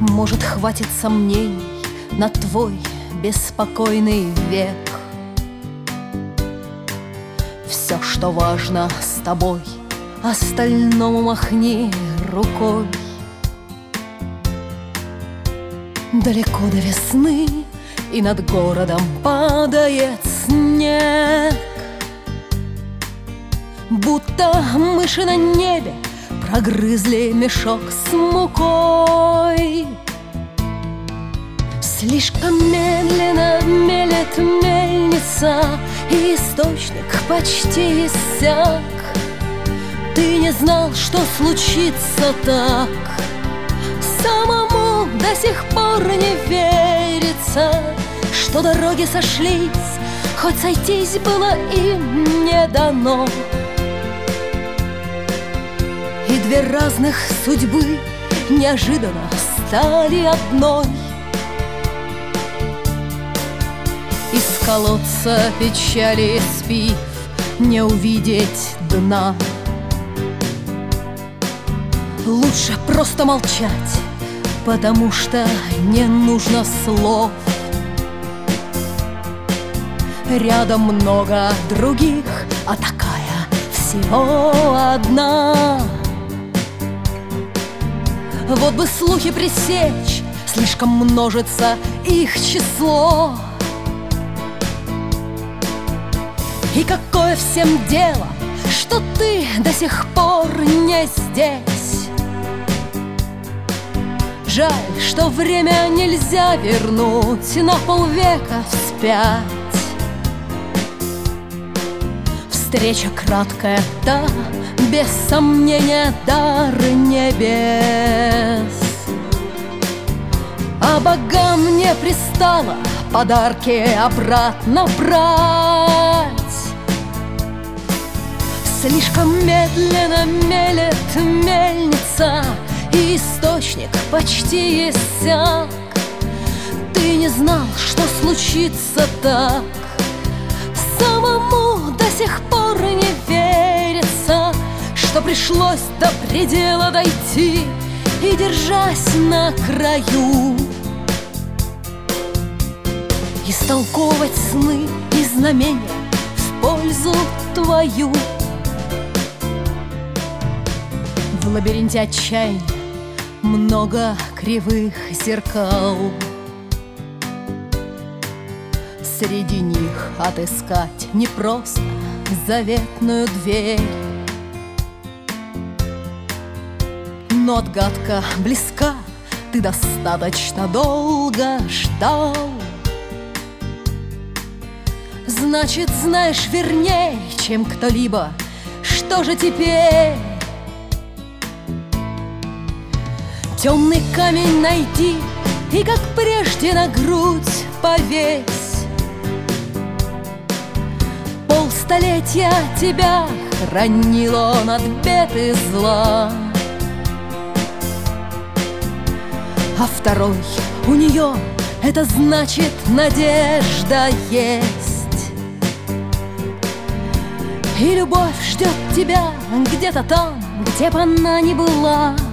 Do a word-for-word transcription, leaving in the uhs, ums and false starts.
Может, хватит сомнений на твой беспокойный век. Все, что важно, с тобой, остальному махни рукой. Далеко до весны, и над городом падает снег. Будто мыши на небе прогрызли мешок с мукой. Слишком медленно мелет мельница, и источник почти иссяк. Ты не знал, что случится так. Самому до сих пор не верится, что дороги сошлись, хоть сойтись было им не дано. И две разных судьбы неожиданно стали одной. Из колодца печали спив не увидеть дна. Лучше просто молчать, потому что не нужно слов. Рядом много других, а такая всего одна. Вот бы слухи пресечь, слишком множится их число. И какое всем дело, что ты до сих пор не здесь? Жаль, что время нельзя вернуть на полвека вспять. Встреча краткая, да, без сомнения, дар небес. А богам не пристало подарки обратно брать. Слишком медленно мелет мельница, и источник почти иссяк. Ты не знал, что случится так. Самому до сих пор не верится, что пришлось до предела дойти и, держась на краю, истолковывать сны и знамения в пользу твою. В лабиринте отчаяния много кривых зеркал. Среди них отыскать непросто заветную дверь. Но отгадка близка, ты достаточно долго ждал. Значит, знаешь верней, чем кто-либо, что же теперь? Темный камень найди и, как прежде, на грудь повесь. Полстолетия тебя хранил он от бед и зла, а второй у нее — это значит, надежда есть. И любовь ждет тебя где-то там, где бы она ни была.